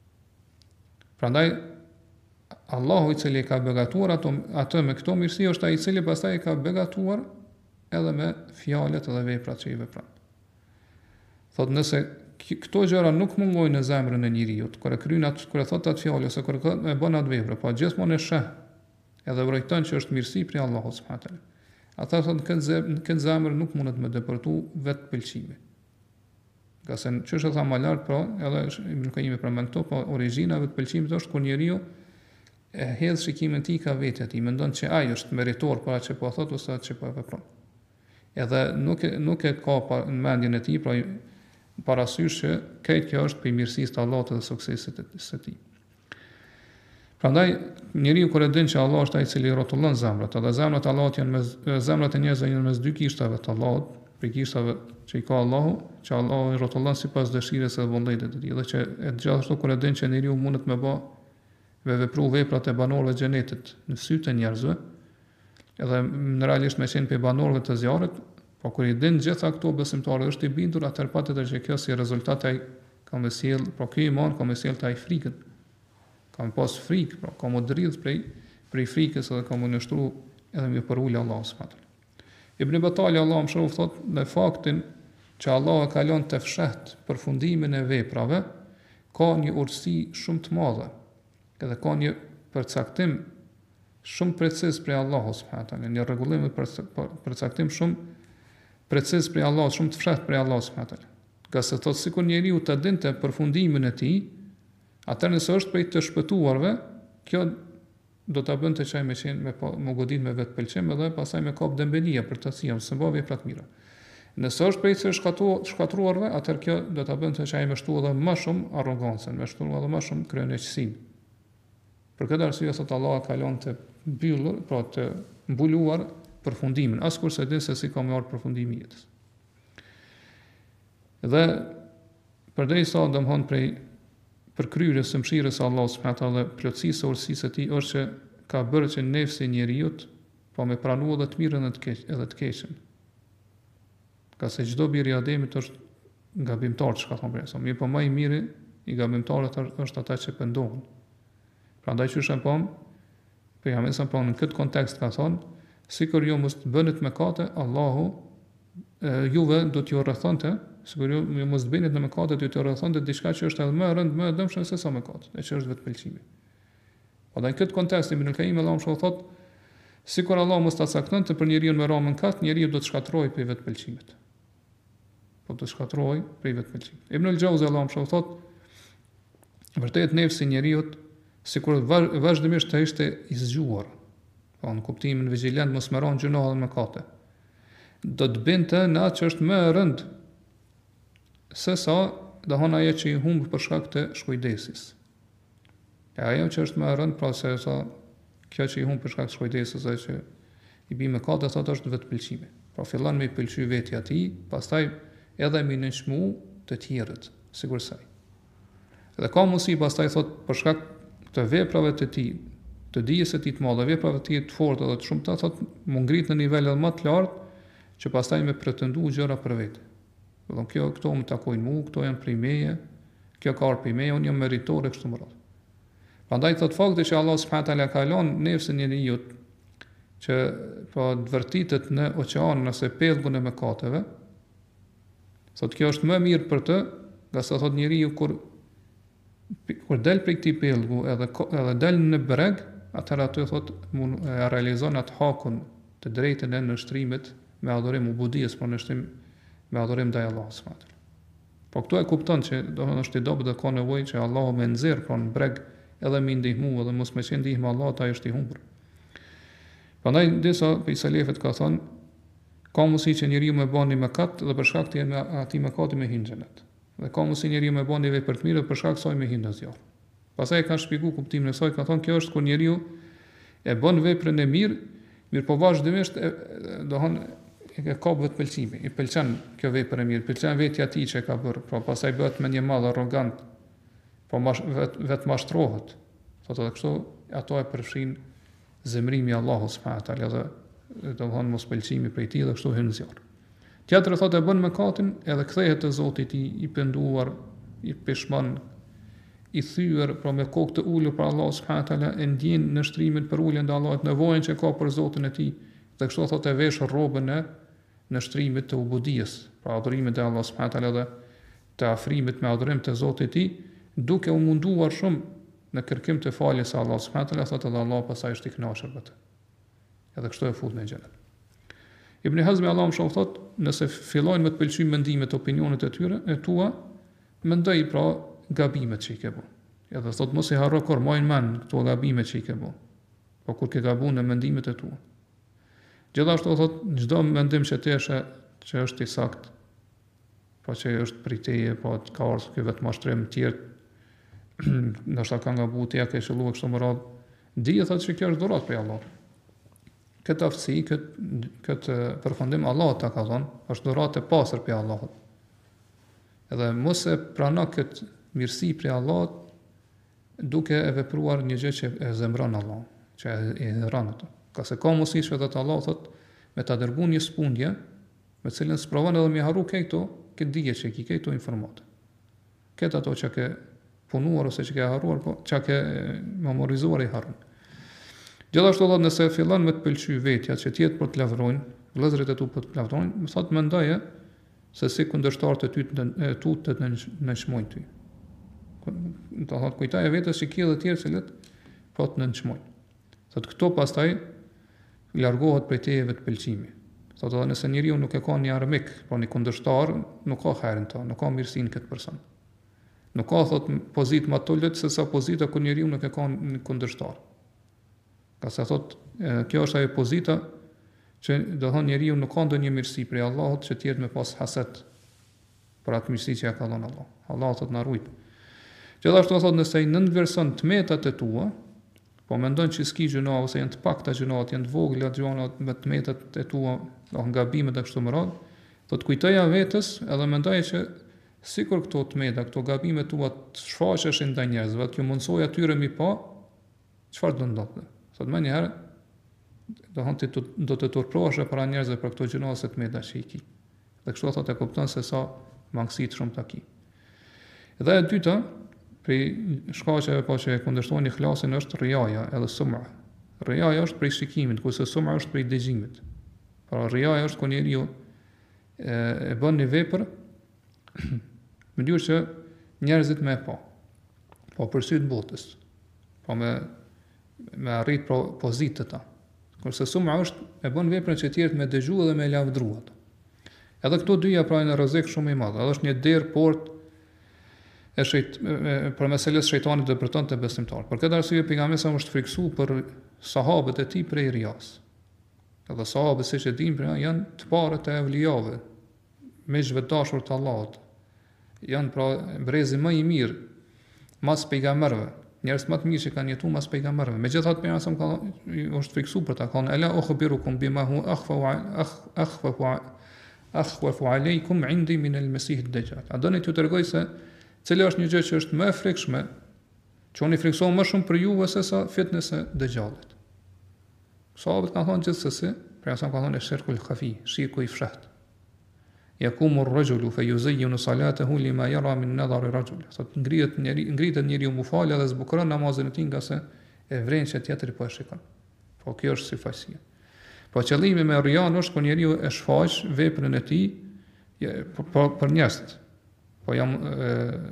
S1: Prandaj Allahu i cili ka begatuar ato, ato me këto mirësi është ai i cili pastaj ka begatuar edhe me fjalët dhe veprat që i vepron. Thot nëse këto gjëra nuk mungojnë në zemrën e njeriu, kur e kryen atë, kur e thot atë fjalë ose kur e bën atë vepër, po gjithmonë e sheh edhe vërejton që është mirësi prej Allahut subhanahu wa taala. Ata thonë në këtë zemër nuk mundet me depërtu vetë pëlqimi. Ka se që është e tha më lartë, pra, edhe Ibn Qayyim përmend këto, po origjina e vetë pëlqimit është kur njeriu e hedh shikimin e tij ka vetë atij, mendon që ai është meritor për atë që po thot ose atë që po vepron. Edhe nuk e, nuk e ka pa, në mendjen e tij, pra parasysh që këtë kjo është për mirësisë të Allahut dhe suksesit të tij. Prandaj njeriu kur e din që Allah është ai i cili rrotullon zemrat, edhe zemrat e Allahut janë mes zemrat e njerëzve janë mes dy kishtave të Allahut, për kishtave që i ka Allahu, që Allahu i rrotullon sipas dëshirës së vullnetit të tij, dhe që e gjithashtu kur e din që njeriu mundet me bë me vepru veprat e banorëve të xhenetit në sytë e njerëzve, edhe në realisht me qenë për banorëve të zjarrit, po kur i din gjitha këto besimtarë është i bindur, atëherë patjetër që kjo si rezultat ai ka më sjell, po ky iman ka më sjell ai frikën. Ka më pas frikë, pra ka më dridh prej prej frikës edhe ka më nështru edhe më përulë Allah subhanahu. Ibn Batali Allah më shrof thot në faktin që Allah e kalon të fshet përfundimin e veprave, ka një urtësi shumë të madhe, edhe ka një përcaktim shumë preciz prej Allahut subhanahu wa taala, një rregullim i përcaktim shumë preciz prej Allahut, shumë të fshehtë prej Allahut subhanahu wa taala. Ka se thotë sikur njeriu ta dinte përfundimin e tij, atëherë nëse është prej të shpëtuarve, kjo do ta bënte çaj me qenë me po, me godit me vetë pëlqim edhe pastaj me kap dembelia për të cilën se bëvë vepra të mira. Nëse është prej të shkatruarve, atëherë kjo do ta bënte çaj me shtu edhe më shumë arrogancën, me shtu edhe më shumë kryenëqësinë. Për këtë arsye sot Allah ka lënë të mbyllur, pra të mbuluar përfundimin, askur se din se si ka më ardhur përfundimi i jetës. Dhe përderisa domthon prej përkryrjes së mëshirës së Allahut subhanahu wa taala dhe plotësisë së urtësisë së tij është që ka bërë që nefsi i njeriu po me pranuar edhe të mirën edhe të keq, edhe të keqen. Ka se çdo bir i Ademit është gabimtar, çka thon për sa, mirë po më i miri i gabimtarët është ata që pendohen. Prandaj që është pom, pejgamberi sa po në këtë kontekst ka thonë, sikur ju mos bënit mëkate, Allahu e, juve do t'ju rrethonte, sikur ju, ju mos bënit në mëkate, do t'ju rrethonte diçka që është edhe më e rëndë, më e dëmshme se sa mëkate, e që është vetë pëlqimi. Prandaj në këtë kontekst Ibn al-Qayyim Allahu më thotë, sikur Allahu mos ta caktonte për njeriu me ramën kat, njeriu do të shkatërrojë për vetë pëlqimit. Po të shkatërrojë për vetë pëlqimit. Ibn al-Jawzi Allahu më thotë, vërtet nefsi njeriu sikur vazhdimisht të ishte i zgjuar, po në kuptimin vigjilent mos më ron gjuna dhe mëkate. Do të binte në atë që është më e rëndë se sa dahon ajo që i humb për shkak të shkujdesis. E ajo që është më e rëndë, pra se sa kjo që i humb për shkak të shkujdesis, ajo që i bie mëkate, thotë është vetë pëlqimi. Pra fillon me i pëlqy vetja e tij, pastaj edhe me nënçmu të tjerët, sikur saj. Dhe ka mundësi pastaj thotë për shkak të veprave të tij, të dijes së tij të madhe, veprave të tij të forta dhe të shumta, thotë mu ngrit në nivele më të lartë që pastaj me pretendu gjëra për vete. Do të kjo këto më takojnë mua, këto janë prej meje, kjo ka ardhur prej meje, unë jam meritore kështu më radh. Prandaj thotë fakti që Allah subhanahu taala ka lënë nefsin e njeriu që po të vërtitet në oqean nëse pellgun e mëkateve, thotë kjo është më mirë për të, nga sa thotë njeriu kur kur del prej këtij pellgu edhe edhe del në breg, atëherë aty thotë mund e realizon atë hakun të drejtën e nështrimit me adhurim ubudiyes, por nështrim me adhurim ndaj Allahut subhanahu taala. Po këtu e kupton që do të thotë i dobët dhe ka nevojë që Allahu më nxjerr pra në breg edhe më ndihmu edhe mos më qenë ndihmë Allahut, ai është i humbur. Prandaj disa prej selefët ka thonë, ka mundësi që njeriu më bën një mëkat dhe për shkak të atij mëkati më hyn xhenet. Dhe ka mundësi njeriu më bën një vepër të mirë për shkak të saj më hyn në zjarr. Pastaj ka shpjeguar kuptimin e saj, ka thonë kjo është kur njeriu e bën veprën e mirë, mirë po vazhdimisht e dohon e ka kap vetë pëlqimi, i pëlqen kjo vepër e mirë, pëlqen vetja e tij që ka bërë, pra pastaj bëhet me një madh arrogant, po mash, vet, vet mashtrohet. Thotë edhe kështu, ato e përfshin zemrimi i Allahut subhanahu taala dhe dohon mos pëlqimi prej tij dhe kështu hyn në zjarr. Tjetër thotë e bën mëkatin edhe kthehet te Zoti i tij i penduar, i peshman, i thyer pra me kokë të ulur për Allah subhanahu taala, e ndjen në shtrimin për uljen ndaj Allahut, nevojën që ka për Zotin e tij, dhe kështu thotë e vesh rrobën e në shtrimit të ubudiyes, pra adhurimit te Allah subhanahu taala dhe të afrimit me adhurim te Zoti i tij, duke u munduar shumë në kërkim të faljes së Allah subhanahu taala, thotë edhe Allah pasaj është i kënaqur me të. Edhe kështu e fut në xhenet. Ibn Hazmi Allahu më thotë, nëse fillojnë me të pëlqyjnë mendimet, opinionet e tyre, e tua, mendoj pra gabimet që i ke bën. Edhe thotë mos i harro kur mojnë mend këto gabimet që i ke bën. Po kur ke gabuar në mendimet e tua. Gjithashtu thotë çdo mendim që ti është që është i sakt, po që është prej teje, po ka ardhur ky vetëm mashtrim të tjerë, ndoshta ka gabuar ti, ja ke shëlluar kështu më radh, dije thotë se kjo është dhurat prej Allahut. Këtë aftësi, këtë, këtë përfundim Allah ta ka dhënë, është dhuratë e pastër prej Allahut. Edhe mos e prano këtë mirësi prej Allahut duke e vepruar një gjë që e zemron Allah, që e hëron atë. Ka se ka mundësi që vetë Allah thotë me ta dërguar një smundje, me cilën sprovon edhe me harru këto, këtë dije që ki këto informata. Këtë ato që ke punuar ose që ke harruar, po që ke memorizuar i harron. Gjithashtu thotë nëse fillon me të pëlqy vetja që tjetë për të lavrojnë, vëllezërit e tu për të lavrojnë, më thotë mendoje se si kundërshtarët e ty të tu të nënçmojnë ty. Do thotë kujtoje vetes që kia dhe tjerë cilët po të nënçmojnë. Thot këto pastaj largohet prej tejeve të pëlqimi. Thot edhe nëse njeriu nuk e ka një armik, pra një kundërshtar, nuk ka herën ta, nuk ka mirësinë këtë person. Nuk ka thot pozitë më të lehtë se sa pozita kur njeriu nuk e ka një kundërshtar. Ka sa thot e, kjo është ajo pozita që do thonë njeriu nuk ka ndonjë mirësi prej Allahut që të jetë me pas haset për atë mirësi që ja ka dhënë Allah. Allah thot na ruaj. Gjithashtu thot nëse i nënverson tmetat e tua, po mendon që s'ki gjuna ose janë të pakta gjunat, janë të vogla gjunat me tmetat e tua, do gabimet e kështu me radhë, thot kujtoja vetes edhe mendoje që sikur këto tmeta, këto gabime tua të shfaqeshin ndaj njerëzve, që mundsoj atyre mi pa, çfarë do ndodhte? Thot më një herë do thonë ti do të turprohesh para njerëzve për këto gjuna ose tmeta që i ki. Dhe kështu thot e kupton se sa mangësi të shumta ki. Dhe e dyta, prej shkaqeve po që e kundërshtojnë ikhlasin është riaja edhe sum'a. Riaja është prej shikimit, kurse sum'a është prej dëgjimit. Pra riaja është kur njeriu e, e bën një vepër më mënyrë që njerëzit më e pa. Po për sy të botës. Po me me arrit pro pozitë të ta. Kurse sum'a është e bën veprën që tjerët me dëgju dhe me lavdru atë. Edhe këto dyja pra në rrezik shumë i madh. Edhe është një derë port e shejt për meselës shejtanit dhe përton të besimtar. Për këtë arsye pejgamberi sa është friksu për sahabët e tij prej rias. Edhe sahabët siç e dimë pra janë të parët e evlijave, miqve të dashur të Allahut. Janë pra brezi më i mirë mas pejgamberëve. Njerëz më të mirë që kanë jetuar mas pejgamberëve. Megjithatë pejgamberi ka është friksu për ta kanë ela ukhbirukum bima hu akhfa akhfa akhfa aleikum indi min al-masih ad-dajjal. A doni t'ju tregoj se cila është një gjë që është më e frikshme, që unë i friksohem më shumë për juve se sa fitnes e dëgjallit. Sahabët kanë thonë gjithsesi, pra sa kanë thonë shirkul khafi, shirku i fshehtë. Yakumu ar-rajulu fa yuzayyinu salatahu lima yara min nadhari rajul. Sot ngrihet njeri, ngrihet njeriu mu fal edhe zbukuron namazin e tij nga se e vren që tjetri po e shikon. Po kjo është sifasia. Po qëllimi me rian është kur njeriu e shfaq veprën e tij për, për njerëz. Po jam e,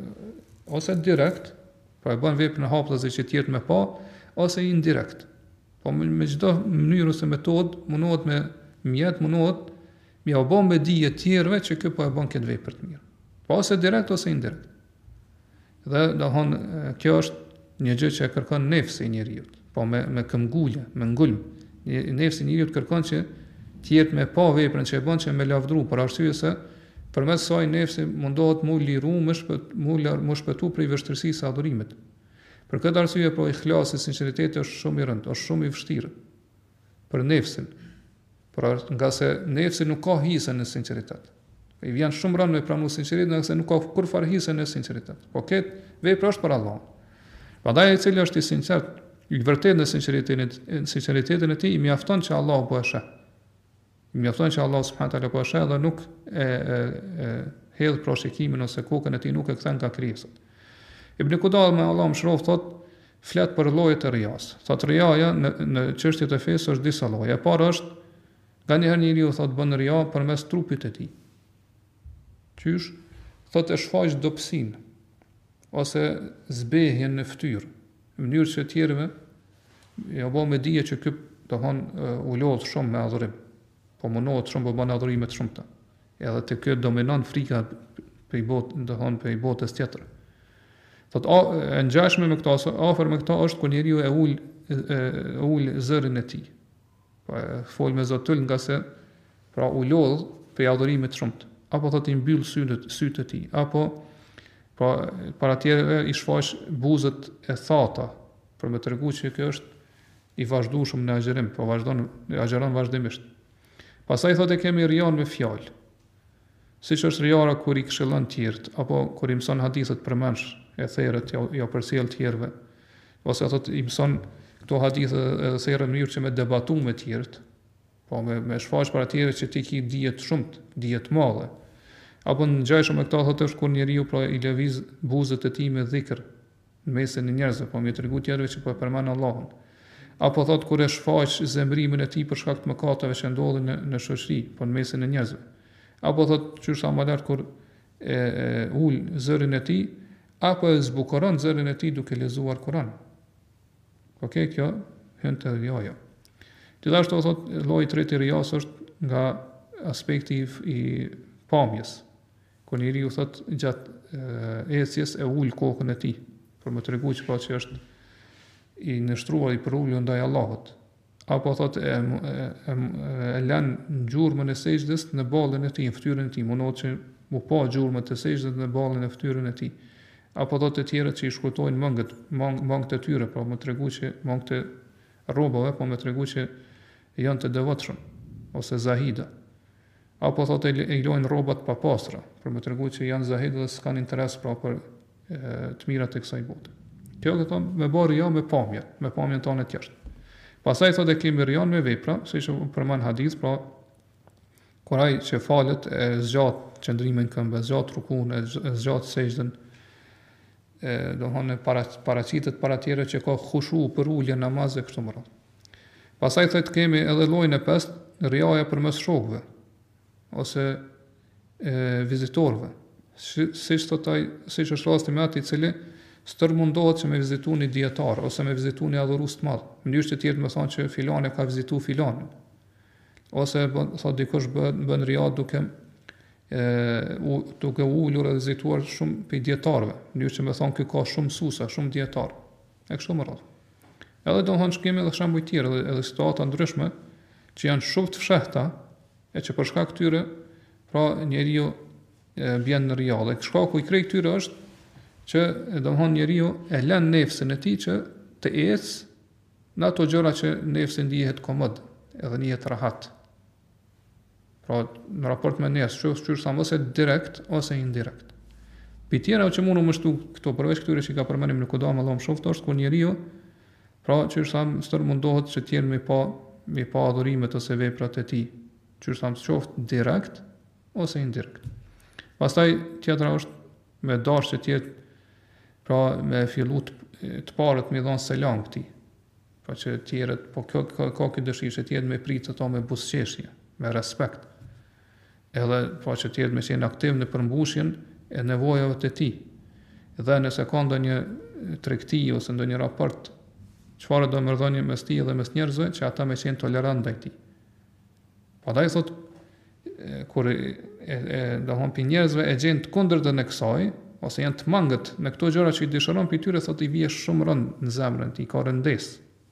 S1: ose direkt, po e bën veprën e hapëse që tjerë me pa, ose indirekt. Po me, me çdo mënyrë ose metodë mundohet me mjet, mundohet me u bën me dije të tjerëve që kjo po e bën këtë vepër të mirë. Po ose direkt ose indirekt. Dhe do thon kjo është një gjë që e kërkon nefsi i njeriu. Po me me këmbgulje, me ngulm. Nefsi i njeriu kërkon që tjerë me pa veprën që e bën që me lavdru, për arsye se përmes saj nefsi mundohet mu liru, më shpët, mu, mu shpëtu prej vështirësisë së adhurimit. Për këtë arsye pro ikhlasi, sinqeriteti është shumë i rëndë, është shumë i vështirë për nefsin. Por nga se nefsi nuk ka hise në sinqeritet. I vjen shumë rëndë me pranu sinqeritet, nga se nuk ka kur fare hise në sinqeritet. Po këtë vepër është për Allah. Prandaj i cili është i sinqert, i vërtet në sinqeritetin, sinqeritetin e tij, i mjafton që Allah po e sheh. I mjafton që Allah subhanahu taala po e sheh dhe nuk e, e, e hedh pra shikimin ose kokën e tij nuk e kthen nga krijesat. Ibn Qudall me Allah më shrof thot flet për llojet e rias. Thot riaja në në çështjet e fesë është disa lloje. E para është nga njëherë njeriu thot bën ria përmes trupit e tij. Qysh? Thot e shfaq dobësinë ose zbehjen në fytyrë, në mënyrë që tjerëve ja bë me dije që ky do thon u lodh shumë me adhurim. Po mundohet shumë të bën adhurime të shumta. Edhe te ky dominon frika për botë, do thon për botës tjetër. Thot e ngjashme me këto, afër me këto është kur njeriu e ul e ul zërin e tij. Po fol me Zotin nga se pra u lodh për adhurime të shumta. Apo thot i mbyll sytë sytë e tij, apo pra para tjerëve i shfaq buzët e thata për me tregu që kjo është i vazhdueshëm në agjerim, po vazhdon agjeron vazhdimisht. Pastaj thotë kemi rian me fjalë. Siç është riara kur i këshillon të tjerët, apo kur i mëson hadithe të përmendsh, e therrët jo jo përcjell të tjerëve. Ose thotë i mëson këto hadithe e therrën në mënyrë që me debatu me të tjerët, po me me shfaq para të tjerëve që ti ke dije të shumtë, dije të mëdha. Apo në ngjashëm me këto thotë është kur njeriu pra i lëviz buzët e tij me dhikr në mesin e njerëzve, po më tregu tjerëve që po e përmend Allahun. Apo thot kur e shfaq zemrimin e tij për shkak të mëkateve që ndodhin në, në shoqëri, po në mesin e njerëzve. Apo thot qysh sa më lart kur e, e ul zërin e tij, apo e zbukuron zërin e tij duke lexuar Kur'an. Okej, kjo hyn të riaja. Gjithashtu thot lloji i tretë i rias është nga aspekti i pamjes. Kur njeriu thot gjatë ecjes e ul kokën e tij për më tregu që pra që është i nështruar i përulur ndaj Allahut. Apo thot e, e, e, e lën gjurmën e sejdës në ballën e tij, në fytyrën e tij, mundohet që mu pa gjurmën e sejdës në ballën e fytyrën e tij. Apo thot të tjerët që i shkurtojnë mëngët, mangët e tyre, pra më tregu që mangët e rrobave, po më tregu që janë të devotshëm ose zahida. Apo thot e i lojnë rrobat pa pastra, për më tregu që janë zahida dhe s'kan interes pra për e, të mirat e kësaj bote. Kjo këto me bërë ja me pamje, me pamjen tonë të jashtë. Pastaj thot e kemi rian me vepra, siç u përmend hadith, pra kur ai që falet e zgjat qëndrimin këmbë, zgjat rukun, e zgjat sejdën, e do thonë para paraqitet para tjerë që ka khushu për ulje namaz e kështu me radhë. Pastaj thot kemi edhe llojin e pestë, riaja përmes shokëve ose e, vizitorëve. Siç thot ai, siç është rasti me atë i cili stërmundohet që me vizitu një dietar ose me vizitu një adhurues të madh. Mënyrë që tjetër më thonë që filani ka vizitu filanin. Ose thot dikush bën bën riad duke e u, duke ulur e vizituar shumë pe dietarëve. Mënyrë që më thonë ky ka shumë mësuesa, shumë dietar. E kështu me radhë. Edhe do thonë shkemi edhe shembuj të tjerë, edhe, edhe situata ndryshme që janë shumë të fshehta e që për shkak këtyre pra njeriu e bjen në riad. Dhe shkaku i krejt këtyre është që do të thonë njeriu e lën nefsin e tij që të ecë në ato gjëra që nefsi ndihet komod, edhe ndihet rahat. Pra në raport me nefs, çu sa ose direkt ose indirekt. Pi tjera që mundu më shtu këto përveç këtyre që ka përmendim në kodam Allahu më shoft është kur njeriu pra që sa stër mundohet që të jenë me pa me pa adhurimet ose veprat e tij, që sa më shoft direkt ose indirekt. Pastaj tjetra është me dashje të jetë pra me fillu të, të parët me dhonë selam këti, pra që tjerët, po kjo ka, ka këtë dëshirë që tjerët me pritë ato me busqeshje, me respekt, edhe pra që tjerët me qenë aktiv në përmbushjen e nevojave të ti, dhe nëse ka ndo një tregti ose ndo një raport, çfarë do mërdhonje mes ti dhe mes njerëzve, që ata me qenë tolerant ndaj ti. Pa da i thot, e, kur e, e, e do hompi njerëzve e gjenë të kundërtën e kësaj, ose janë të mangët në këto gjëra që i dëshiron për tyre, thot i vije shumë rënd në zemrën ti, ka rëndes.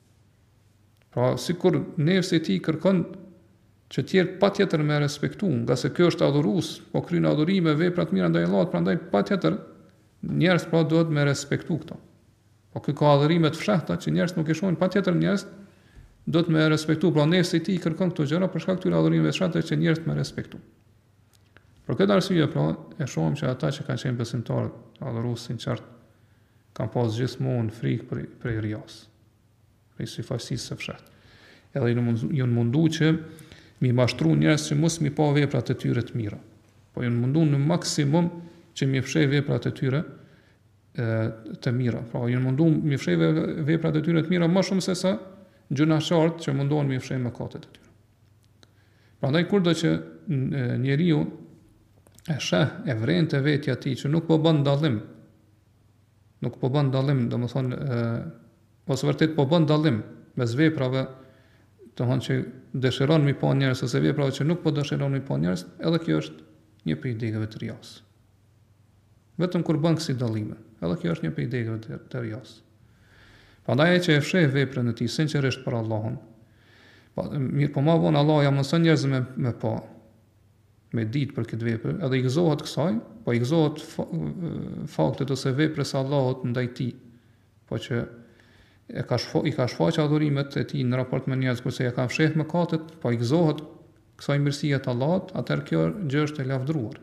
S1: Pra, si kur nefsi ti kërkon që tjerë pa tjetër me respektu, nga se kjo është adhurus, po krynë adhurime, veprat mira ndaj Allahut, prandaj pa tjetër njerëz pra duhet me respektu këto. Po kjo ka adhurime të fshehta që njerëz nuk i shohin, pa tjetër njerëz duhet me respektu, pra nefsi ti kërkon këto gjëra për shkak këtyre adhurimeve të fshehta që njerëz me respektu. Për këtë arsye, pra, e shohim që ata që kanë qenë besimtarë, adhurues sinqert, kanë pas gjithmonë frikë për për rias, për sifajsisë së fshehtë. Edhe ju mundu që mi mashtru njerëz që mos mi pa veprat e tyre të mira. Po ju mundu në maksimum që mi fshej veprat e tyre e, të mira. Pra ju mundu mi fshej veprat e tyre të mira më shumë se sa gjunaqartë që mundohen mi fshej mëkatet e tyre. Prandaj kurdo që njeriu e sheh e vren të vetja ti që nuk po bën dallim, nuk po bën dallim, do më thonë, ose vërtet po bën dallim mes veprave, do thonë që dëshiron mi pa njerëz ose veprave që nuk po dëshiron mi pa njerëz, edhe kjo është një prej degave të rias. Vetëm kur bën kësi dallime, edhe kjo është një prej degave të, të rias. Prandaj që e fsheh veprën e tij sinqerisht për Allahun, pa, mirë po ma vonë Allah ja mëson njerëz me, me pa, me ditë për këtë vepër, edhe i gëzohet kësaj, po i gëzohet fa, faktet ose veprës Allahut ndaj tij, po që e ka shfa, i ka shfaqë adhurimet e tij në raport me njerëz, kurse ja ka fsheh mëkatet, po i gëzohet kësaj mirësie të Allahut, atëherë kjo gjë është e lavdruar.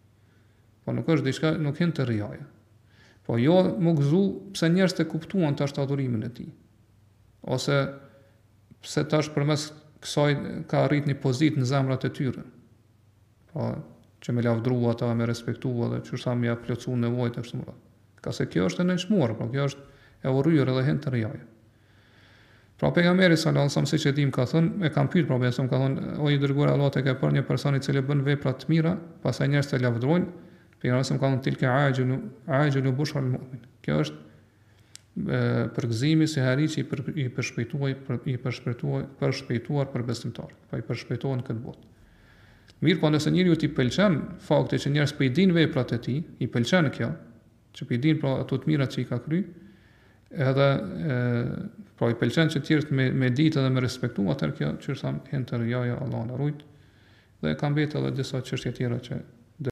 S1: Po nuk është diçka, nuk hyn të riaja. Po jo më gëzu pse njerëzit e kuptuan tash adhurimin e tij. Ose pse tash përmes kësaj ka arrit një pozitë në zemrat e tyre. Po që me lavdrua ata, me respektua dhe që sa me ja plotsu nevojët e kështu me radhë. Ka se kjo është e nënçmuar, po kjo është e urryer edhe hyn të riaja. Pra pejgamberi sallallahu alajhi wasallam siç e dim ka thënë, e kam pyet pra besom ka thënë, o i dërguar Allah tek e për një person i cili bën vepra të mira, pastaj njerëzit e lavdrojnë, pejgamberi ka thënë tilka ajilu ajilu bushra al mu'min. Kjo është përgëzimi si hari që i, për, i përshpejtuar për, i përshpejtuar përshpejtuar për besimtarët, pa i përshpejtuar në këtë botë. Mirë, po nëse njeriu t'i pëlqen fakti që njerëz po i dinë veprat e tij, i pëlqen kjo, që po i dinë pra ato të mirat që i ka kry, edhe e, pra i pëlqen që tjerët me me ditë dhe me respektu, atëherë kjo që tham enter jaja Allah na rujt, dhe ka mbetë edhe disa çështje tjera që